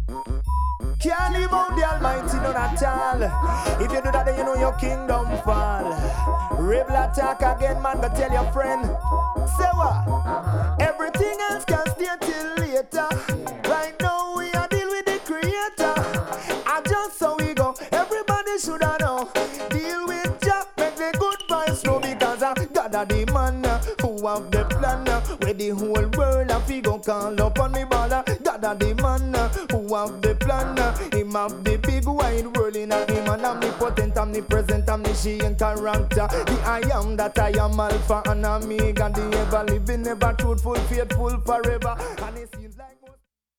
Can't leave out the Almighty, none at all. If you do that, then you know your kingdom fall. Rebel attack again, man, but tell your friend. Say what? Everything else can stay till later. Right now, we are deal with the creator. And just so we go, everybody should have know. Deal with Jack, make the good vibes flow. Because I got a the man who have the plan. Where the whole world have to go call up on me baller. God a the man who have the plan. Him have the big wide world in a him. And omnipotent, omnipresent, omniscient character. The I am that I am, Alpha and Omega. The ever living, ever truthful, faithful forever. And it's you.